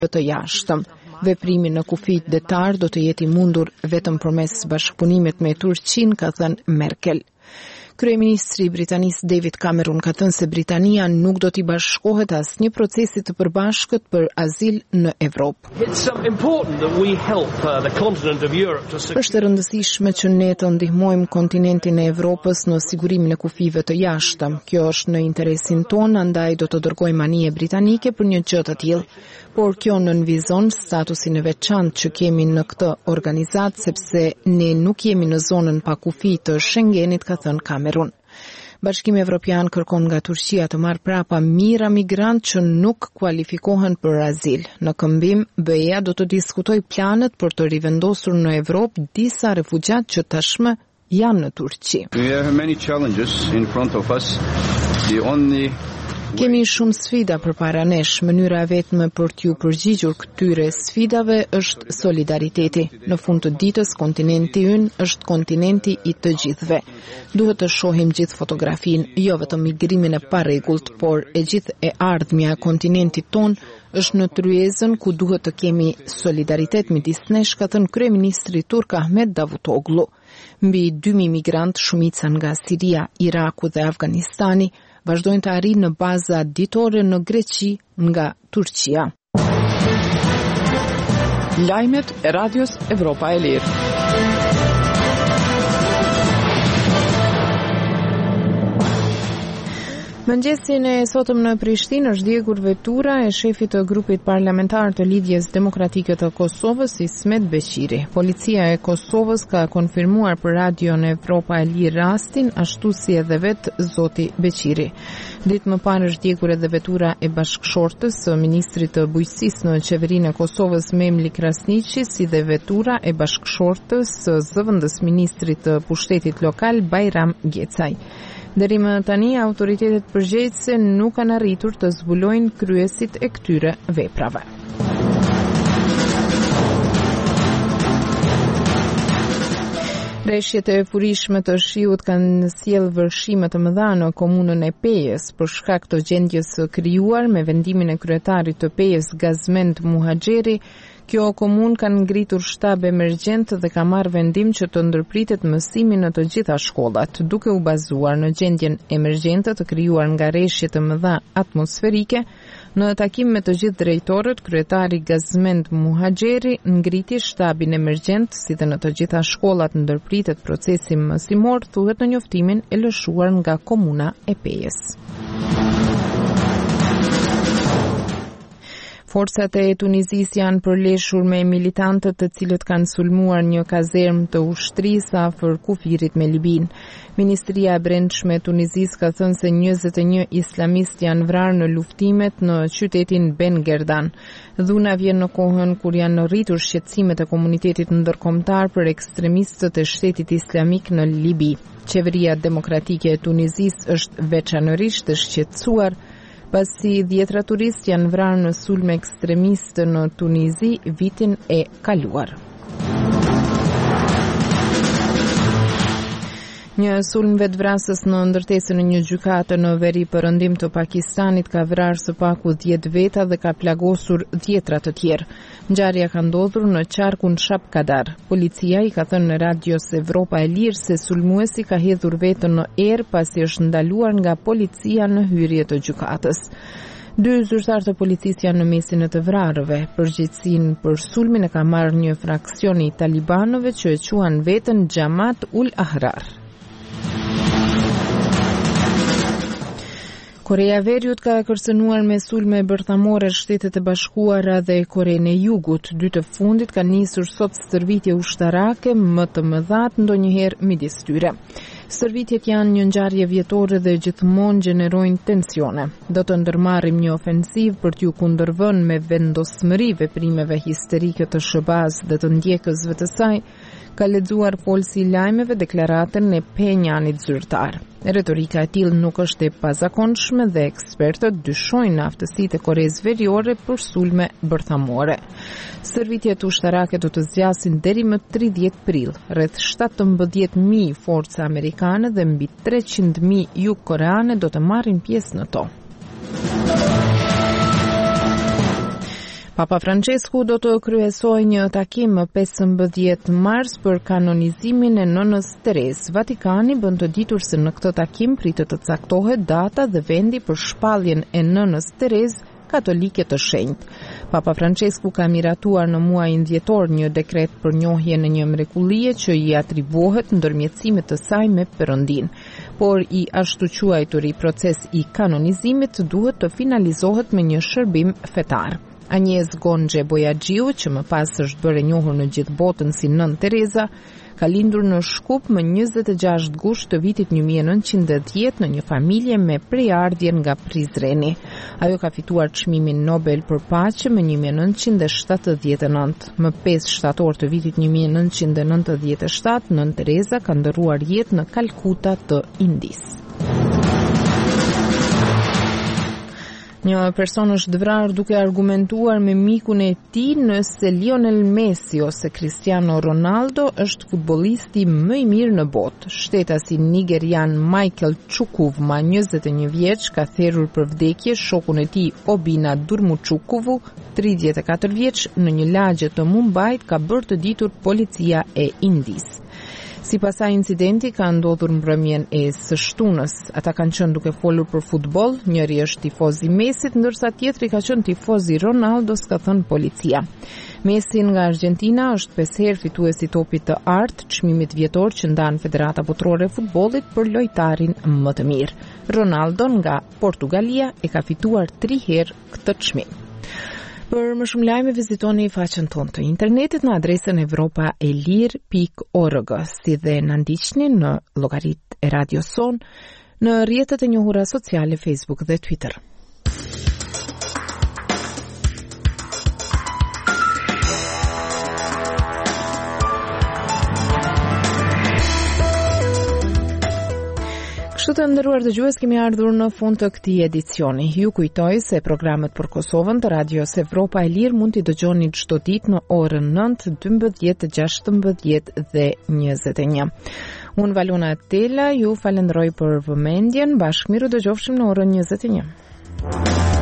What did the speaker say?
të jashtëm. Veprimi në kufit detar do të jetë i mundur vetëm përmes bashkëpunimit me Turqinë, ka thënë Merkel. Kryeministri britanisë David Cameron ka thënë se Britania nuk do t'i bashkohet asnjë procesi të përbashkët për azil në Evropë. Është e rëndësishme që ne të ndihmojmë kontinentin e Evropës në sigurimin e kufive të jashtëm. Kjo është në interesin tonë, andaj do të dërgojmë anije britanike për një gjë të tillë. Por kjo nënvizon statusin e veçantë që kemi në këtë organizatë, sepse ne nuk jemi në zonën pa kufi të Schengenit, ka thënë Cameron. Bashkimi Evropian kërkon nga Turqia të marrë prapa mijëra migrantë që nuk kualifikohen për azil. Në këmbim, BE-ja do të diskutojë planet për të rivendosur në Evropë disa refugjat që tashmë janë në Turqi. Kemi shumë sfida përpara nesh. Mënyra vetme për t'ju përgjigjur këtyre sfidave është solidariteti. Në fund të ditës, kontinenti ynë është kontinenti i të gjithëve. Duhet të shohim gjithë fotografinë, jo vetëm migrimin e parregullt, por e gjithë e ardhmja e kontinentit ton është në tryezën ku duhet të kemi solidaritet midis nesh, ka thënë kryeministri turk Ahmet Davutoglu. Mbi 2000 migrantë, shumica nga Siria, Iraku dhe Afganistani, vazhdojnë të arrijnë në baza ditore në Greqi nga Turqia. Lajmet e Radios Evropa e Lirë. Mëngjesin e sotëm në Prishtinë është djegur vetura e shefit të grupit parlamentar të Lidhjes Demokratike të Kosovës, Ismet Beqiri. Policia e Kosovës ka konfirmuar për Radion Evropa e Lirë rastin, ashtu si edhe vetë zoti Beqiri. Ditë më parë është djegur edhe vetura e bashkëshortës së ministrit të bujqësisë në qeverinë e Kosovës, Memli Krasniqi, si dhe vetura e bashkëshortës së zëvendës ministrit të pushtetit lokal, Bajram Gjecaj. Deri më tani, autoritetet përgjegjëse nuk kanë arritur të zbulojnë kryesit e këtyre veprave. Rreshjet e furishme të shiut kanë sjellë vërshime të mëdha në komunën e Pejës për shkak të gjendjes së krijuar me vendimin e kryetarit të Pejës, Gazmend Muhaxheri. Kjo komunë kanë ngritur shtab emergjent dhe ka marrë vendim që të ndërpritet mësimi në të gjitha shkollat, duke u bazuar në gjendjen emergjente të krijuar nga rreshje të mëdha atmosferike. Në takim me të gjithë drejtorët, kryetari Gazmend Muhaxheri ngriti shtabin emergjent, si dhe në të gjitha shkollat ndërpritet procesi mësimor, thuhet në njoftimin e lëshuar nga komuna e Pejës. Forcat e Tunizisë janë përleshur me militantët të cilët kanë sulmuar një kazermë të ushtrisë afër kufirit me Libin. Ministria e Brendshme e Tunizisë ka thënë se 21 islamistë janë vrarë në luftimet në qytetin Ben Gerdan. Dhuna vjen në kohën kur janë rritur shqetësimet e komunitetit ndërkombëtar për ekstremistët e Shtetit Islamik në Libi. Qeveria Demokratike e Tunizisë është veçanërisht e shqetësuar pasi 10 turistë janë vrarë në sulme ekstremistë në Tunizi vitin e kaluar. Një sulm vetvrasës në ndërtesën e një gjykate në veri perëndim të Pakistanit ka vrarë së paku 10 veta dhe ka plagosur 10 të tjerë. Ngjarja ka ndodhur në qarkun Shapkadar. Policia i ka thënë në Radios Evropa e Lirë se sulmuesi ka hedhur veten në erë pasi është ndaluar nga policia në hyrje të gjykatës. 2 zyrtarë të policisë janë në mesin e të vrarëve. Përgjegjësinë për sulmin e ka marrë një fraksion i talibanëve që e quan veten Jamaat ul Ahrar. Korea e Veriut ka kërcënuar me sulme bërthamore Shtetet e Bashkuara dhe Korenë e Jugut. 2 të fundit kanë nisur sot stërvitje ushtarake më të mëdha ndonjëherë midis tyre. Stërvitjet janë një ngjarje vjetore dhe gjithmonë gjenerojnë tensione. Do të ndërmarrim një ofensiv për t'ju kundërvënë me vendosmëri veprimeve histerike të SBA-s dhe të ndjekësve të saj, ka lexuar folsi i lajmeve deklaratën e Penjanit zyrtar. Retorika e tillë nuk është e pazakonshme dhe ekspertët dyshojnë aftësitë e Koreas Veriore për sulme bërthamore. Stërvitjet ushtarake do të zgjasin deri më 30 prill. Rreth 17.000 forca amerikane dhe mbi 300.000 jugkoreane do të marrin pjesë në to. Papa Francesku do të kryesojë një takim më 15 mars për kanonizimin e nënës Terezë. Vatikani bën të ditur se në këtë takim pritet të caktohet data dhe vendi për shpalljen e nënës Terezë katolike të shenjtë. Papa Francesku ka miratuar në muajin dhjetor një dekret për njohjen e një mrekullie që i atribuohet ndërmjetësimit të saj me Perëndin. Por i ashtu quajturi proces i kanonizimit duhet të finalizohet me një shërbim fetar. Agnes Gonxhe Bojaxhiu, që më pas është bërë e njohur në gjithë botën si Nën Tereza, ka lindur në Shkup më 26 gusht të vitit 1910 në një familje me prejardhje nga Prizreni. Ajo ka fituar çmimin Nobel për paqe më 1979. Më 5 shtator të vitit 1997, Nën Tereza ka ndërruar jetë në Kalkuta të Indisë. Një person është vrarë duke argumentuar me mikun e tij nëse Lionel Messi ose Cristiano Ronaldo është futbollisti më i mirë në botë. Shtetasi nigerian Michael Chukwuma, 21 vjeç, ka therrur për vdekje shokun e tij Obina Durmuchukwu, 34 vjeç, në një lagje të Mumbait, ka bërë të ditur policia e Indisë. Sipas asaj, incidenti ka ndodhur mbrëmjen e së shtunës. Ata kanë qenë duke folur për futboll, njëri është tifoz i Messit, ndërsa tjetri ka qenë tifoz i Ronaldos, ka thënë policia. Messi nga Argentina është 5 herë fituesi i topit të artë, çmimit vjetor që ndan Federata Botërore e Futbollit për lojtarin më të mirë. Ronaldo nga Portugalia e ka fituar 3 herë këtë çmim. Për më shumë lajme vizitoni faqen tonë të internetit në adresën evropaelir.org, si dhe na ndiqni në llogaritë e Radio Son në rrjetet e njohura sociale Facebook dhe Twitter. Kështu të nderuar dëgjues, kemi ardhur në fund të këtij edicioni. Ju kujtoj se programet për Kosovën të Radios Evropa e Lirë mund t'i dëgjoni çdo ditë në orën 9, 12, 16 dhe 21. Unë Valona Tela ju falenderoj për vëmendjen. Bashkë miru dëgjofshim në orën 21.